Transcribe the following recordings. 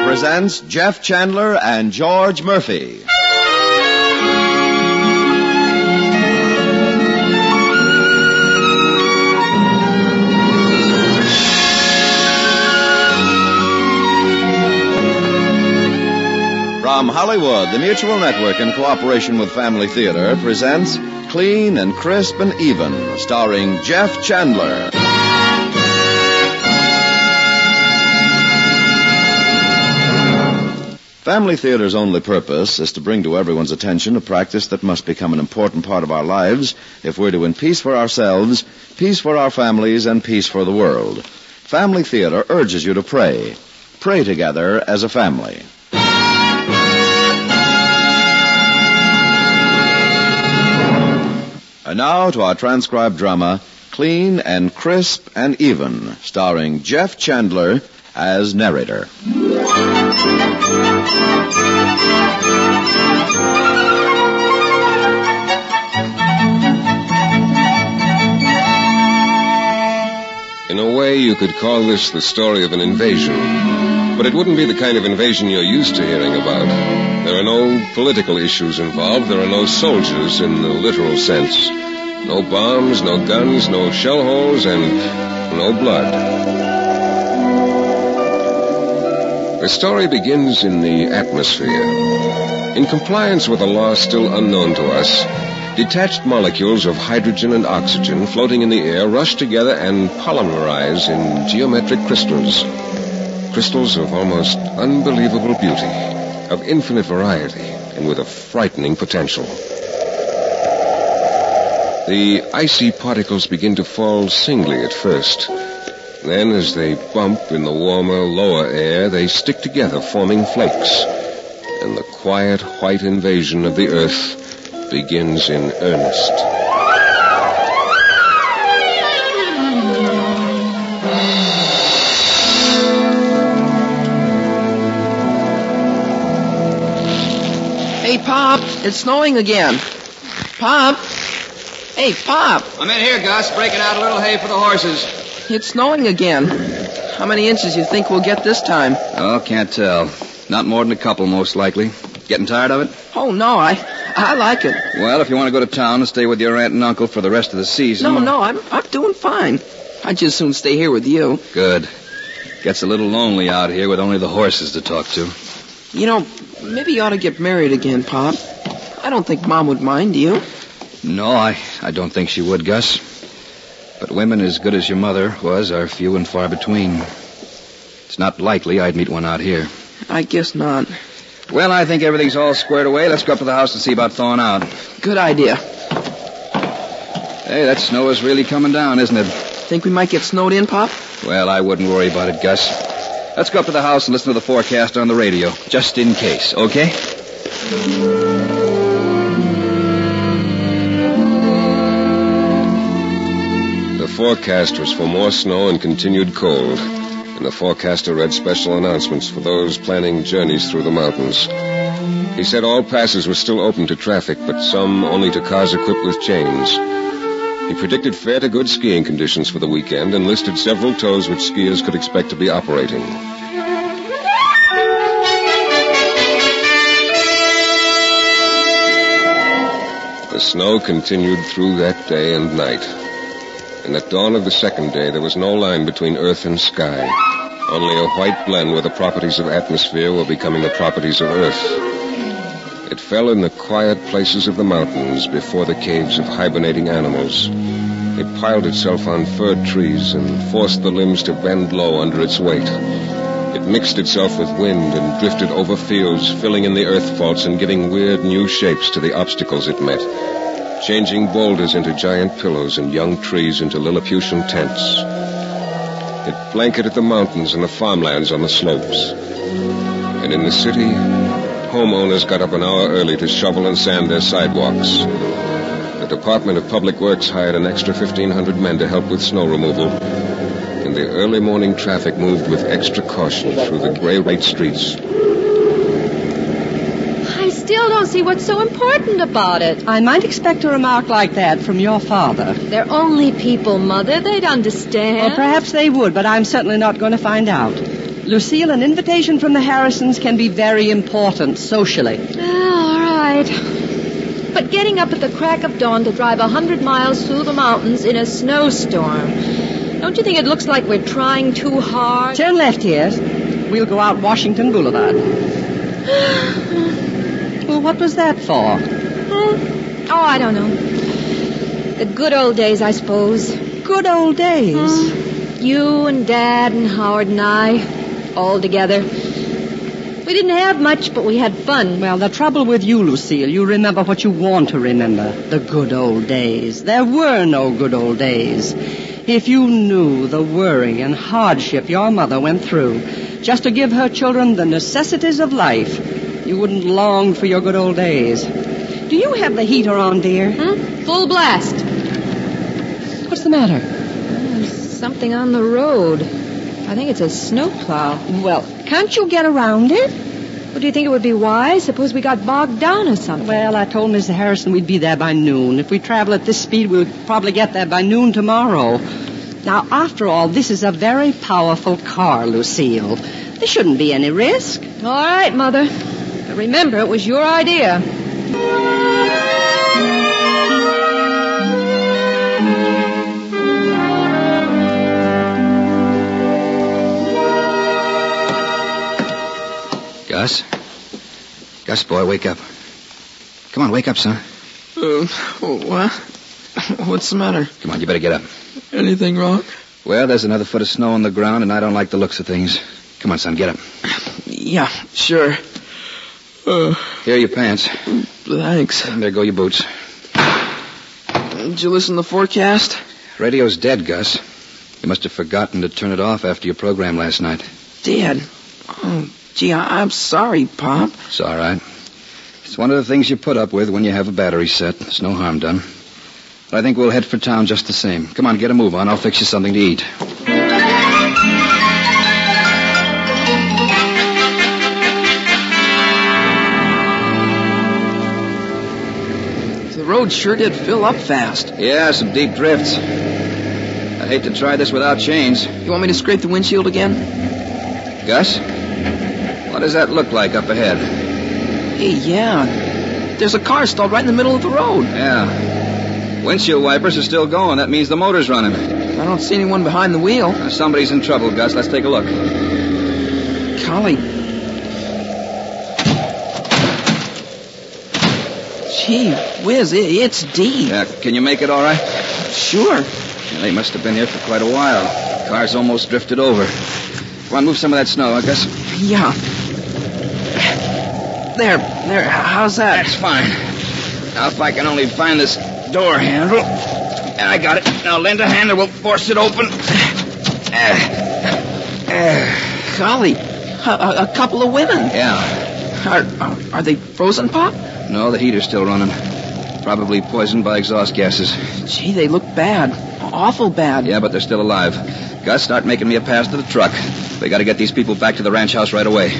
presents Jeff Chandler and George Murphy. From Hollywood, the Mutual Network, in cooperation with Family Theater, presents Clean and Crisp and Even, starring Jeff Chandler. Family Theater's only purpose is to bring to everyone's attention a practice that must become an important part of our lives if we're to win peace for ourselves, peace for our families, and peace for the world. Family Theater urges you to pray. Pray together as a family. And now to our transcribed drama, Clean and Crisp and Even, starring Jeff Chandler as narrator. In a way, you could call this the story of an invasion. But it wouldn't be the kind of invasion you're used to hearing about. There are no political issues involved. There are no soldiers in the literal sense. No bombs, no guns, no shell holes, and no blood. The story begins in the atmosphere. In compliance with a law still unknown to us, detached molecules of hydrogen and oxygen floating in the air rush together and polymerize in geometric crystals. Crystals of almost unbelievable beauty, of infinite variety, and with a frightening potential. The icy particles begin to fall singly at first. Then, as they bump in the warmer, lower air, they stick together, forming flakes. And the quiet, white invasion of the Earth begins in earnest. Hey, Pop, it's snowing again. Pop! Hey, Pop! I'm in here, Gus, breaking out a little hay for the horses. It's snowing again. How many inches do you think we'll get this time? Oh, can't tell. Not more than a couple, most likely. Getting tired of it? Oh, no, I like it. Well, if you want to go to town and stay with your aunt and uncle for the rest of the season... No, I'm doing fine. I'd just soon stay here with you. Good. Gets a little lonely out here with only the horses to talk to. You know, maybe you ought to get married again, Pop. I don't think Mom would mind, do you? No, I don't think she would, Gus. But women as good as your mother was are few and far between. It's not likely I'd meet one out here. I guess not. Well, I think everything's all squared away. Let's go up to the house and see about thawing out. Good idea. Hey, that snow is really coming down, isn't it? Think we might get snowed in, Pop? Well, I wouldn't worry about it, Gus. Let's go up to the house and listen to the forecast on the radio, just in case, okay? The forecast was for more snow and continued cold, and the forecaster read special announcements for those planning journeys through the mountains. He said all passes were still open to traffic, but some only to cars equipped with chains. He predicted fair to good skiing conditions for the weekend and listed several tows which skiers could expect to be operating. The snow continued through that day and night. And at dawn of the second day, there was no line between earth and sky. Only a white blend where the properties of atmosphere were becoming the properties of earth. It fell in the quiet places of the mountains before the caves of hibernating animals. It piled itself on fir trees and forced the limbs to bend low under its weight. It mixed itself with wind and drifted over fields, filling in the earth faults and giving weird new shapes to the obstacles it met, changing boulders into giant pillows and young trees into Lilliputian tents. It blanketed the mountains and the farmlands on the slopes. And in the city, homeowners got up an hour early to shovel and sand their sidewalks. The Department of Public Works hired an extra 1,500 men to help with snow removal. And the early morning traffic moved with extra caution through the gray-white streets. I still don't see what's so important about it. I might expect a remark like that from your father. They're only people, Mother. They'd understand. Well, perhaps they would, but I'm certainly not going to find out. Lucille, an invitation from the Harrisons can be very important socially. All right. But getting up at the crack of dawn to drive 100 miles through the mountains in a snowstorm, don't you think it looks like we're trying too hard? Turn left here. We'll go out Washington Boulevard. Well, what was that for? Oh, I don't know. The good old days, I suppose. Good old days. You and Dad and Howard and I, all together. We didn't have much, but we had fun. Well, the trouble with you, Lucille, you remember what you want to remember. The good old days. There were no good old days. If you knew the worry and hardship your mother went through just to give her children the necessities of life, you wouldn't long for your good old days. Do you have the heater on, dear? Full blast. What's the matter? There's something on the road. I think it's a snowplow. Well, can't you get around it? Well, do you think it would be wise? Suppose we got bogged down or something. Well, I told Mr. Harrison we'd be there by noon. If we travel at this speed, we'll probably get there by noon tomorrow. Now, after all, this is a very powerful car, Lucille. There shouldn't be any risk. All right, Mother. But remember, it was your idea. Gus? Gus, boy, wake up. Come on, wake up, son. What? What's the matter? Come on, you better get up. Anything wrong? Well, there's another foot of snow on the ground, and I don't like the looks of things. Come on, son, get up. Yeah, sure. Here are your pants. Thanks. And there go your boots. Did you listen to the forecast? Radio's dead, Gus. You must have forgotten to turn it off after your program last night. Dead? Oh, gee, I'm sorry, Pop. It's all right. It's one of the things you put up with when you have a battery set. There's no harm done. But I think we'll head for town just the same. Come on, get a move on. I'll fix you something to eat. The road sure did fill up fast. Yeah, some deep drifts. I'd hate to try this without chains. You want me to scrape the windshield again? Gus? What does that look like up ahead? Hey, yeah. There's a car stalled right in the middle of the road. Yeah. Windshield wipers are still going. That means the motor's running. I don't see anyone behind the wheel. Somebody's in trouble, Gus. Let's take a look. Golly. Gee whiz, it's deep. Yeah, can you make it all right? Sure. Yeah, they must have been here for quite a while. The car's almost drifted over. Come on, move some of that snow, Gus. Yeah. There. How's that? That's fine. Now, if I can only find this door handle. And I got it. Now, lend a hand and we'll force it open. Golly, a couple of women. Yeah. Are they frozen, Pop? No, the heater's still running. Probably poisoned by exhaust gases. Gee, they look bad. Awful bad. Yeah, but they're still alive. Gus, start making me a pass to the truck. We got to get these people back to the ranch house right away.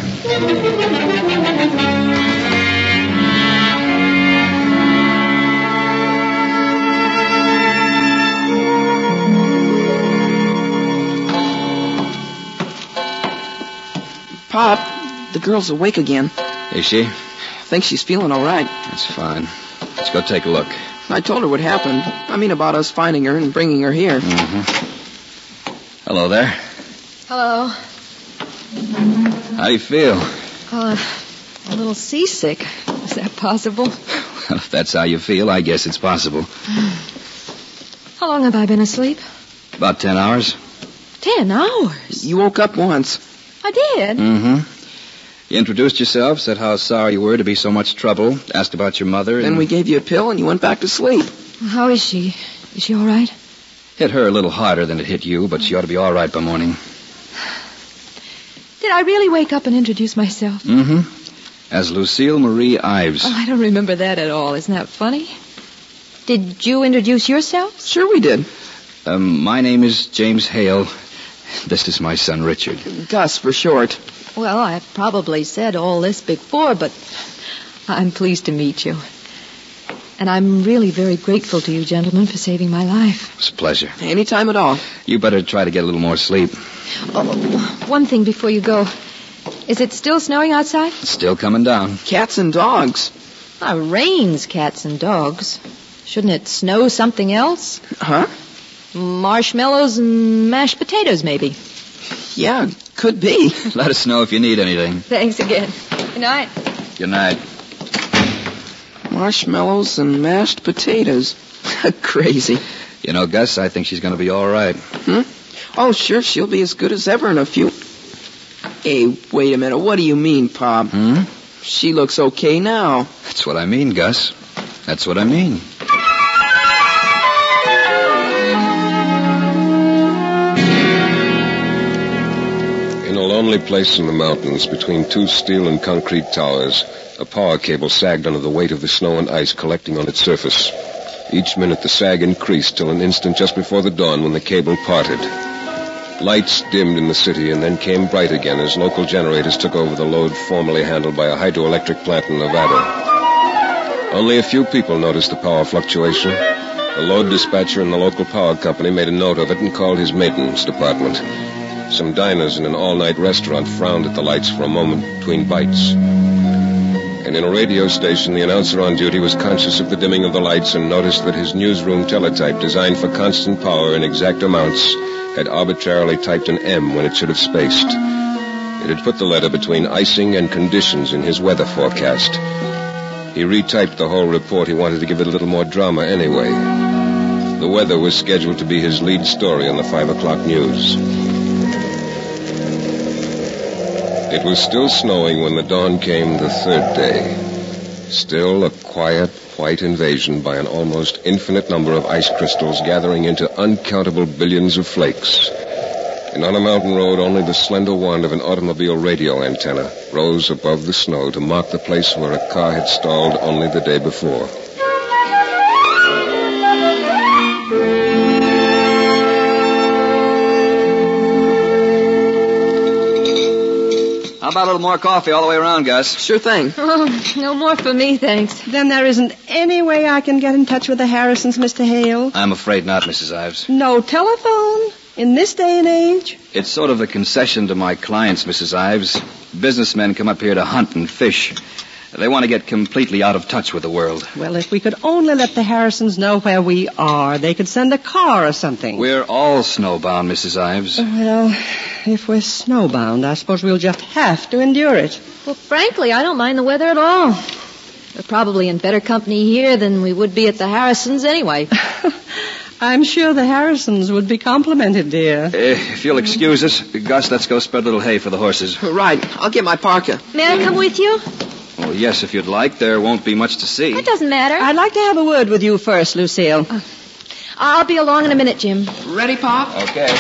Pop, the girl's awake again. Is she? I think she's feeling all right. That's fine. Let's go take a look. I told her what happened. I mean, about us finding her and bringing her here. Mm-hmm. Hello there. Hello. How do you feel? A little seasick. Is that possible? Well, if that's how you feel, I guess it's possible. How long have I been asleep? About 10 hours. 10 hours? You woke up once. I did? Mm-hmm. You introduced yourself, said how sorry you were to be so much trouble, asked about your mother, and... Then we gave you a pill and you went back to sleep. How is she? Is she all right? Hit her a little harder than it hit you, but she ought to be all right by morning. Did I really wake up and introduce myself? Mm-hmm. As Lucille Marie Ives. Oh, I don't remember that at all. Isn't that funny? Did you introduce yourself? Sure we did. My name is James Hale. This is my son, Richard. Gus, for short. Well, I've probably said all this before, but I'm pleased to meet you. And I'm really very grateful to you, gentlemen, for saving my life. It's a pleasure. Anytime at all. You better try to get a little more sleep. Oh, one thing before you go. Is it still snowing outside? It's still coming down. Cats and dogs. It rains cats and dogs. Shouldn't it snow something else? Huh? Marshmallows and mashed potatoes, maybe. Yeah, could be. Let us know if you need anything. Thanks again. Good night. Good night. Marshmallows and mashed potatoes. Crazy. You know, Gus, I think she's going to be all right. Oh, sure, she'll be as good as ever in a few... Hey, wait a minute. What do you mean, Pop? She looks okay now. That's what I mean, Gus. That's what I mean. In a lonely place in the mountains, between two steel and concrete towers, a power cable sagged under the weight of the snow and ice collecting on its surface. Each minute the sag increased till an instant just before the dawn when the cable parted. Lights dimmed in the city and then came bright again as local generators took over the load formerly handled by a hydroelectric plant in Nevada. Only a few people noticed the power fluctuation. The load dispatcher in the local power company made a note of it and called his maintenance department. Some diners in an all-night restaurant frowned at the lights for a moment between bites. And in a radio station, the announcer on duty was conscious of the dimming of the lights and noticed that his newsroom teletype, designed for constant power in exact amounts, had arbitrarily typed an M when it should have spaced. It had put the letter between icing and conditions in his weather forecast. He retyped the whole report. He wanted to give it a little more drama anyway. The weather was scheduled to be his lead story on the 5 o'clock news. It was still snowing when the dawn came the third day. Still a quiet, white invasion by an almost infinite number of ice crystals gathering into uncountable billions of flakes. And on a mountain road, only the slender wand of an automobile radio antenna rose above the snow to mark the place where a car had stalled only the day before. How about a little more coffee all the way around, Gus? Sure thing. Oh, no more for me, thanks. Then there isn't any way I can get in touch with the Harrisons, Mr. Hale? I'm afraid not, Mrs. Ives. No telephone? In this day and age? It's sort of a concession to my clients, Mrs. Ives. Businessmen come up here to hunt and fish. They want to get completely out of touch with the world. Well, if we could only let the Harrisons know where we are, they could send a car or something. We're all snowbound, Mrs. Ives. Well, if we're snowbound, I suppose we'll just have to endure it. Well, frankly, I don't mind the weather at all. We're probably in better company here than we would be at the Harrisons anyway. I'm sure the Harrisons would be complimented, dear. If you'll excuse us, Gus, let's go spread a little hay for the horses. Right. I'll get my parka. May I come with you? Oh, yes, if you'd like. There won't be much to see. It doesn't matter. I'd like to have a word with you first, Lucille. I'll be along in a minute, Jim. Ready, Pop? Okay.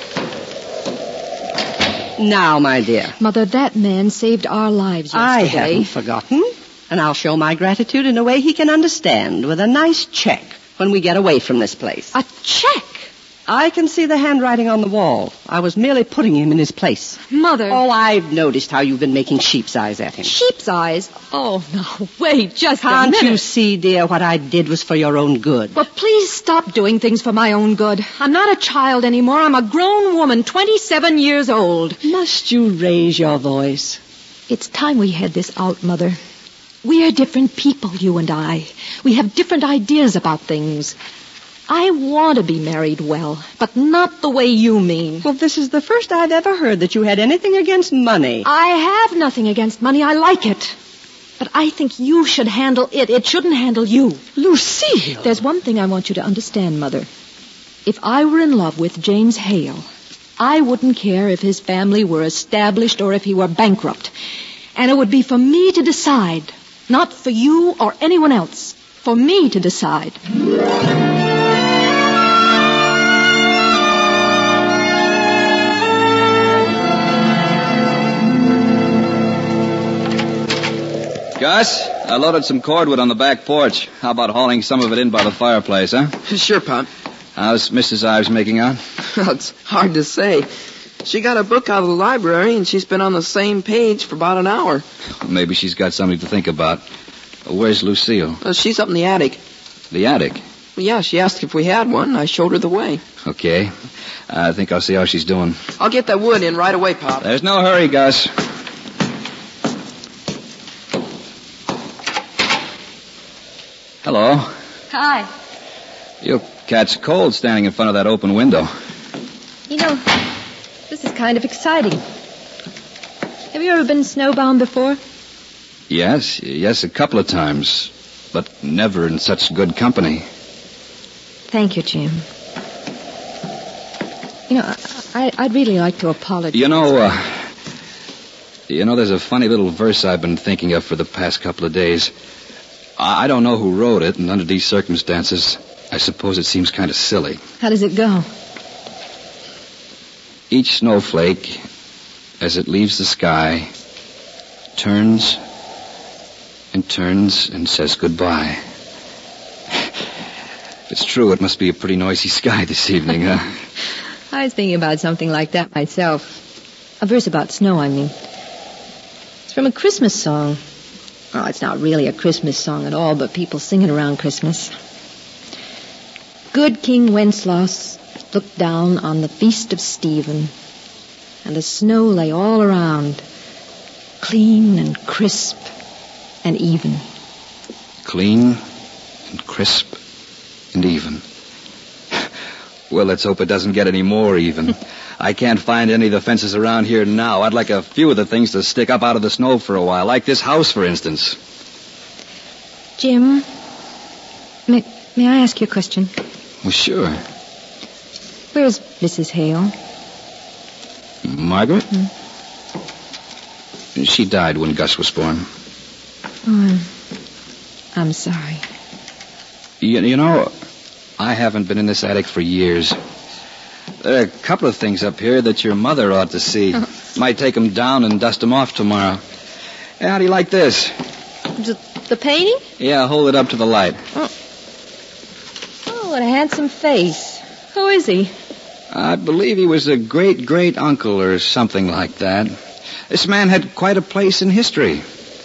Now, my dear. Mother, that man saved our lives I yesterday. haven't forgotten. And I'll show my gratitude in a way he can understand with a nice check when we get away from this place. A check? I can see the handwriting on the wall. I was merely putting him in his place. Mother. Oh, I've noticed how you've been making sheep's eyes at him. Sheep's eyes? Oh, no. Wait just a Can't minute. you see, dear, what I did was for your own good? Well, please stop doing things for my own good. I'm not a child anymore. I'm a grown woman, 27 years old. Must you raise your voice? It's time we had this out, Mother. We are different people, you and I. We have different ideas about things. I want to be married well, but not the way you mean. Well, this is the first I've ever heard that you had anything against money. I have nothing against money. I like it. But I think you should handle it. It shouldn't handle you. Lucille! There's one thing I want you to understand, Mother. If I were in love with James Hale, I wouldn't care if his family were established or if he were bankrupt. And it would be for me to decide, not for you or anyone else. For me to decide. Gus, I loaded some cordwood on the back porch. How about hauling some of it in by the fireplace, huh? Sure, Pop. How's Mrs. Ives making out? Well, it's hard to say. She got a book out of the library, and she's been on the same page for about an hour. Maybe she's got something to think about. Where's Lucille? She's up in the attic. The attic? Well, yeah, she asked if we had one. I showed her the way. Okay. I think I'll see how she's doing. I'll get that wood in right away, Pop. There's no hurry, Gus. Hello. Hi. You'll catch cold standing in front of that open window. You know, this is kind of exciting. Have you ever been snowbound before? Yes, a couple of times. But never in such good company. Thank you, Jim. You know, I'd really like to apologize. You know, there's a funny little verse I've been thinking of for the past couple of days. I don't know who wrote it, and under these circumstances, I suppose it seems kind of silly. How does it go? Each snowflake, as it leaves the sky, turns and turns and says goodbye. If it's true, it must be a pretty noisy sky this evening, huh? I was thinking about something like that myself. A verse about snow, I mean. It's from a Christmas song. Oh, it's not really a Christmas song at all, but people sing it around Christmas. Good King Wenceslas looked down on the feast of Stephen, and the snow lay all around, clean and crisp and even. Clean and crisp and even. Well, let's hope it doesn't get any more even. I can't find any of the fences around here now. I'd like a few of the things to stick up out of the snow for a while, like this house, for instance. Jim, may I ask you a question? Well, sure. Where's Mrs. Hale? Margaret? She died when Gus was born. Oh, I'm sorry. You know, I haven't been in this attic for years. There are a couple of things up here that your mother ought to see. Might take them down and dust them off tomorrow. Hey, how do you like this? The painting? Yeah, hold it up to the light. Oh, what a handsome face. Who is he? I believe he was a great-great-uncle or something like that. This man had quite a place in history.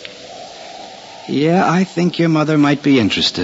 Yeah, I think your mother might be interested.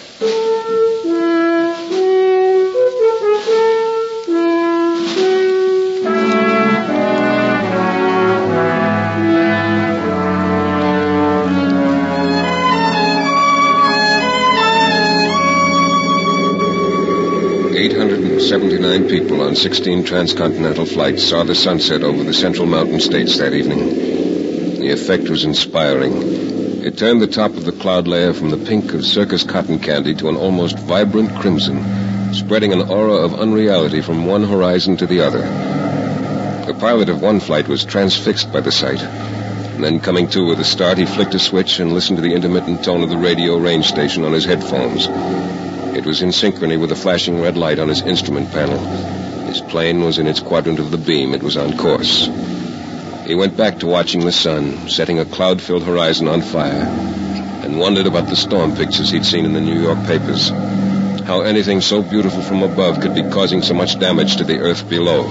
People on 16 transcontinental flights saw the sunset over the central mountain states that evening. The effect was inspiring. It turned the top of the cloud layer from the pink of circus cotton candy to an almost vibrant crimson, spreading an aura of unreality from one horizon to the other. The pilot of one flight was transfixed by the sight. And then coming to with a start, he flicked a switch and listened to the intermittent tone of the radio range station on his headphones. It was in synchrony with the flashing red light on his instrument panel. His plane was in its quadrant of the beam. It was on course. He went back to watching the sun, setting a cloud-filled horizon on fire, and wondered about the storm pictures he'd seen in the New York papers. How anything so beautiful from above could be causing so much damage to the earth below.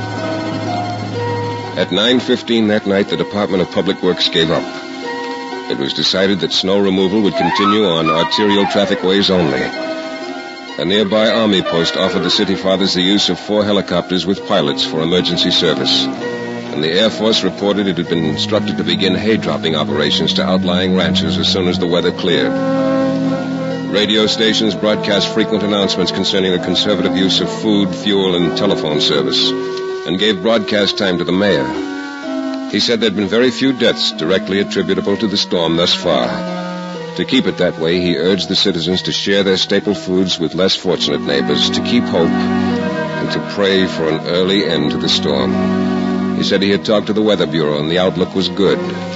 At 9:15 that night, the Department of Public Works gave up. It was decided that snow removal would continue on arterial trafficways only. A nearby army post offered the city fathers the use of 4 helicopters with pilots for emergency service. And the Air Force reported it had been instructed to begin hay-dropping operations to outlying ranches as soon as the weather cleared. Radio stations broadcast frequent announcements concerning the conservative use of food, fuel, and telephone service, and gave broadcast time to the mayor. He said there had been very few deaths directly attributable to the storm thus far. To keep it that way, he urged the citizens to share their staple foods with less fortunate neighbors, to keep hope, and to pray for an early end to the storm. He said he had talked to the Weather Bureau, and the outlook was good.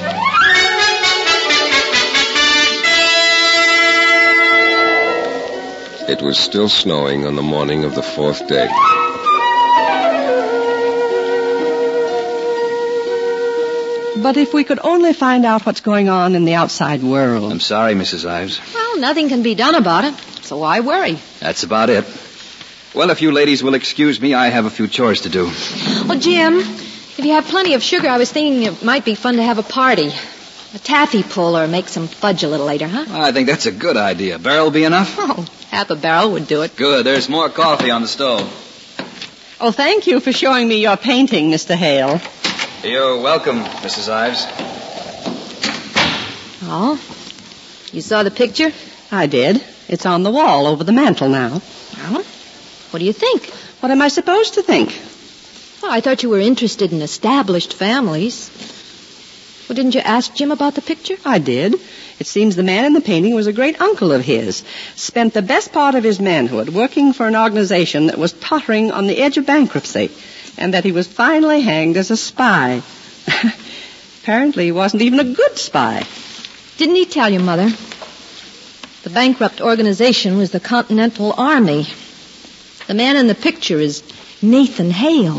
It was still snowing on the morning of the 4th day. But if we could only find out what's going on in the outside world. I'm sorry, Mrs. Ives. Well, nothing can be done about it, so why worry? That's about it. Well, if you ladies will excuse me, I have a few chores to do. Well, Jim, if you have plenty of sugar, I was thinking it might be fun to have a party. A taffy pull or make some fudge a little later, huh? I think that's a good idea. Barrel be enough? Oh, half a barrel would do it. Good. There's more coffee on the stove. Oh, thank you for showing me your painting, Mr. Hale. You're welcome, Mrs. Ives. Oh? You saw the picture? I did. It's on the wall over the mantel now. Well, what do you think? What am I supposed to think? Oh, I thought you were interested in established families. Well, didn't you ask Jim about the picture? I did. It seems the man in the painting was a great uncle of his. Spent the best part of his manhood working for an organization that was tottering on the edge of bankruptcy, and that he was finally hanged as a spy. Apparently he wasn't even a good spy. Didn't he tell you, Mother? The bankrupt organization was the Continental Army. The man in the picture is Nathan Hale.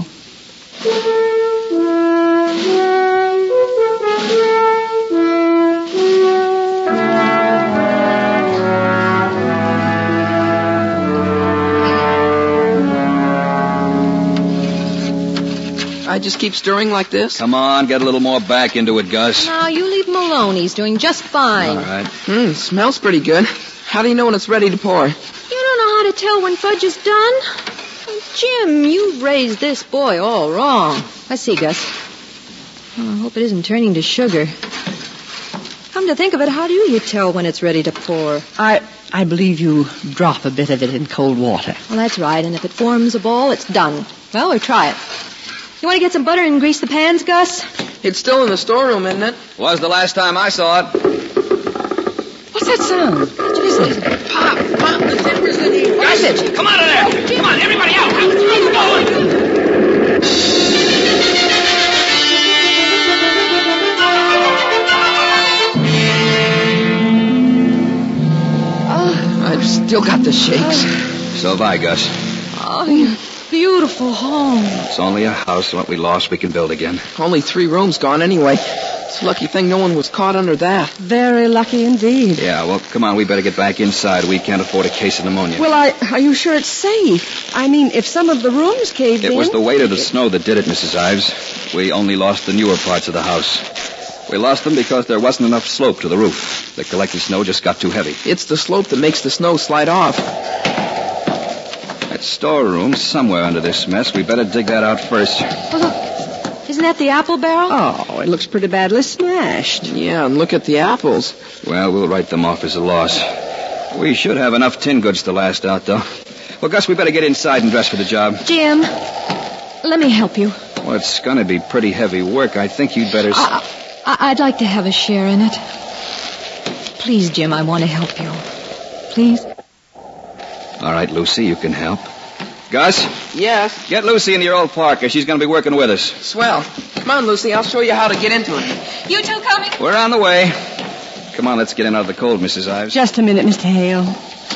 I just keep stirring like this? Come on, get a little more back into it, Gus. No, you leave him alone. He's doing just fine. All right. Smells pretty good. How do you know when it's ready to pour? You don't know how to tell when fudge is done? Oh, Jim, you've raised this boy all wrong. I see, Gus. Oh, I hope it isn't turning to sugar. Come to think of it, how do you tell when it's ready to pour? I believe you drop a bit of it in cold water. Well, that's right, and if it forms a ball, it's done. Well, we'll try it. You want to get some butter and grease the pans, Gus? It's still in the storeroom, isn't it? Was the last time I saw it. What's that sound? What is it? Pop, the timber's in here. Gus, come out of there! Come on, everybody out! Let's go! I've still got the shakes. So have I, Gus. Oh, your beautiful home. It's only a house. What we lost, we can build again. Only 3 rooms gone anyway. It's a lucky thing no one was caught under that. Very lucky indeed. Yeah, well, come on. We better get back inside. We can't afford a case of pneumonia. Well, are you sure it's safe? I mean, if some of the rooms caved in... It was the weight of the snow that did it, Mrs. Ives. We only lost the newer parts of the house. We lost them because there wasn't enough slope to the roof. The collected snow just got too heavy. It's the slope that makes the snow slide off. That storeroom's somewhere under this mess. We better dig that out first. Oh, look. Isn't that the apple barrel? Oh, it looks pretty badly smashed. Yeah, and look at the apples. Well, we'll write them off as a loss. We should have enough tin goods to last out, though. Well, Gus, we better get inside and dress for the job. Jim, let me help you. Well, it's going to be pretty heavy work. I think you'd better... I'd like to have a share in it. Please, Jim, I want to help you. Please? All right, Lucy, you can help. Gus? Yes? Get Lucy into your old Parker. She's going to be working with us. Swell. Come on, Lucy. I'll show you how to get into it. You two coming? We're on the way. Come on, let's get in out of the cold, Mrs. Ives. Just a minute, Mr. Hale.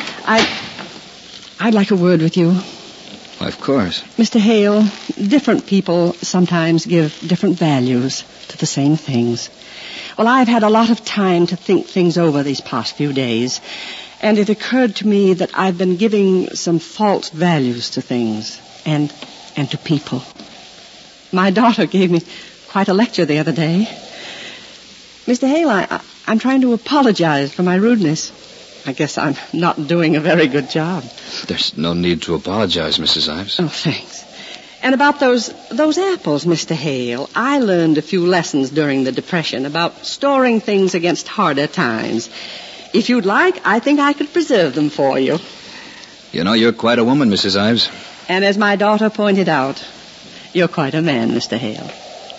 I'd like a word with you. Why, of course. Mr. Hale, different people sometimes give different values to the same things. Well, I've had a lot of time to think things over these past few days, and it occurred to me that I've been giving some false values to things and to people. My daughter gave me quite a lecture the other day. Mr. Hale, I'm trying to apologize for my rudeness. I guess I'm not doing a very good job. There's no need to apologize, Mrs. Ives. Oh, thanks. And about those apples, Mr. Hale, I learned a few lessons during the Depression about storing things against harder times. If you'd like, I think I could preserve them for you. You know, you're quite a woman, Mrs. Ives. And as my daughter pointed out, you're quite a man, Mr. Hale.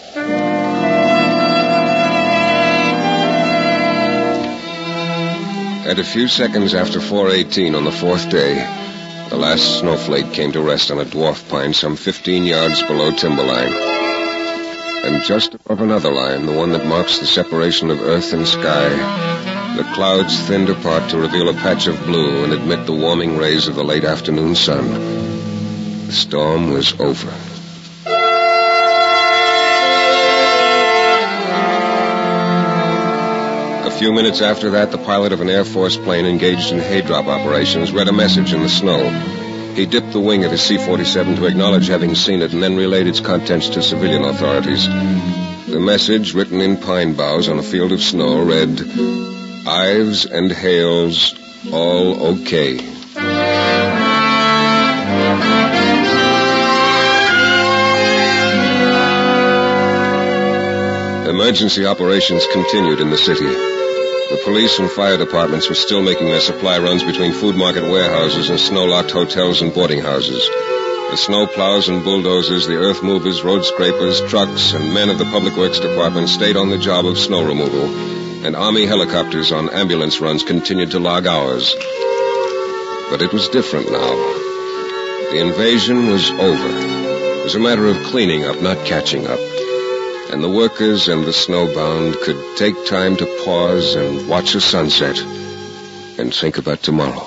At a few seconds after 4:18 on the 4th day, the last snowflake came to rest on a dwarf pine some 15 yards below timberline. And just above another line, the one that marks the separation of earth and sky, the clouds thinned apart to reveal a patch of blue and admit the warming rays of the late afternoon sun. The storm was over. A few minutes after that, the pilot of an Air Force plane engaged in hay drop operations read a message in the snow. He dipped the wing of his C-47 to acknowledge having seen it and then relayed its contents to civilian authorities. The message, written in pine boughs on a field of snow, read, Ives and Hales, all okay. Emergency operations continued in the city. The police and fire departments were still making their supply runs between food market warehouses and snow-locked hotels and boarding houses. The snow plows and bulldozers, the earth movers, road scrapers, trucks, and men of the Public Works Department stayed on the job of snow removal, and Army helicopters on ambulance runs continued to log hours. But it was different now. The invasion was over. It was a matter of cleaning up, not catching up. And the workers and the snowbound could take time to pause and watch the sunset and think about tomorrow.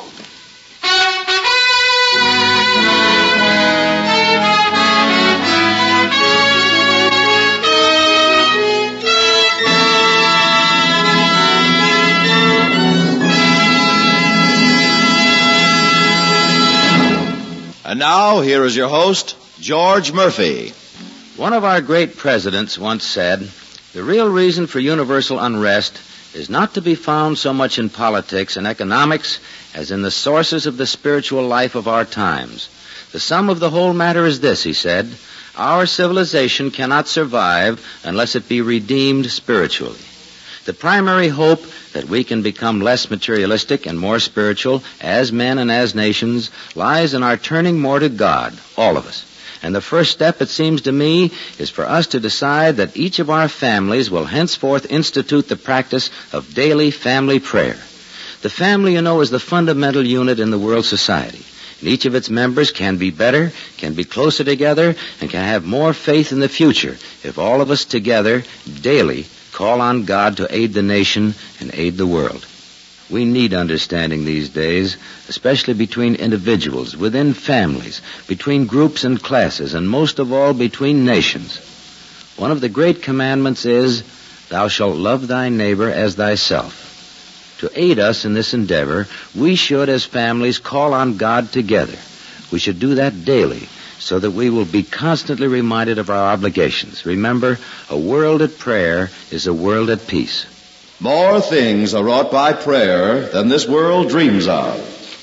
And now, here is your host, George Murphy. One of our great presidents once said, the real reason for universal unrest is not to be found so much in politics and economics as in the sources of the spiritual life of our times. The sum of the whole matter is this, he said, our civilization cannot survive unless it be redeemed spiritually. The primary hope that we can become less materialistic and more spiritual as men and as nations lies in our turning more to God, all of us. And the first step, it seems to me, is for us to decide that each of our families will henceforth institute the practice of daily family prayer. The family, you know, is the fundamental unit in the world society. And each of its members can be better, can be closer together, and can have more faith in the future if all of us together daily call on God to aid the nation and aid the world. We need understanding these days, especially between individuals, within families, between groups and classes, and most of all between nations. One of the great commandments is, thou shalt love thy neighbor as thyself. To aid us in this endeavor, we should, as families, call on God together. We should do that daily, so that we will be constantly reminded of our obligations. Remember, a world at prayer is a world at peace. More things are wrought by prayer than this world dreams of.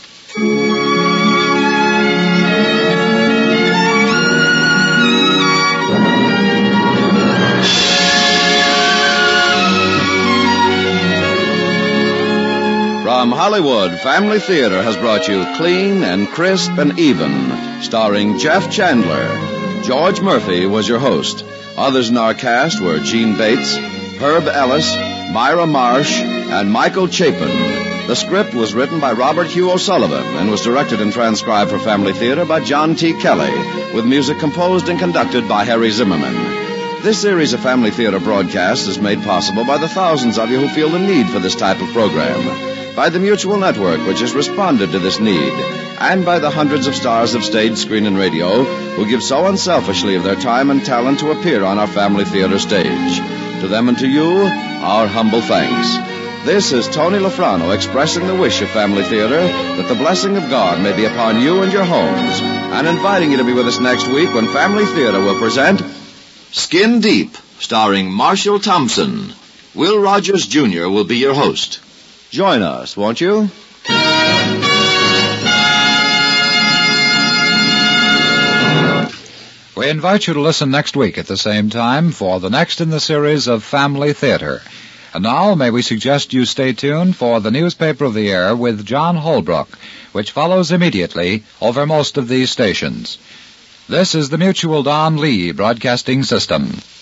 From Hollywood, Family Theater has brought you Clean and Crisp and Even, starring Jeff Chandler. George Murphy was your host. Others in our cast were Gene Bates, Herb Ellis, Myra Marsh, and Michael Chapin. The script was written by Robert Hugh O'Sullivan and was directed and transcribed for Family Theater by John T. Kelly, with music composed and conducted by Harry Zimmerman. This series of Family Theater broadcasts is made possible by the thousands of you who feel the need for this type of program, by the Mutual Network, which has responded to this need, and by the hundreds of stars of stage, screen, and radio who give so unselfishly of their time and talent to appear on our Family Theater stage. To them and to you, our humble thanks. This is Tony Lafrano expressing the wish of Family Theater that the blessing of God may be upon you and your homes, and inviting you to be with us next week when Family Theater will present Skin Deep, starring Marshall Thompson. Will Rogers, Jr. will be your host. Join us, won't you? We invite you to listen next week at the same time for the next in the series of Family Theater. And now, may we suggest you stay tuned for the Newspaper of the Air with John Holbrook, which follows immediately over most of these stations. This is the Mutual Don Lee Broadcasting System.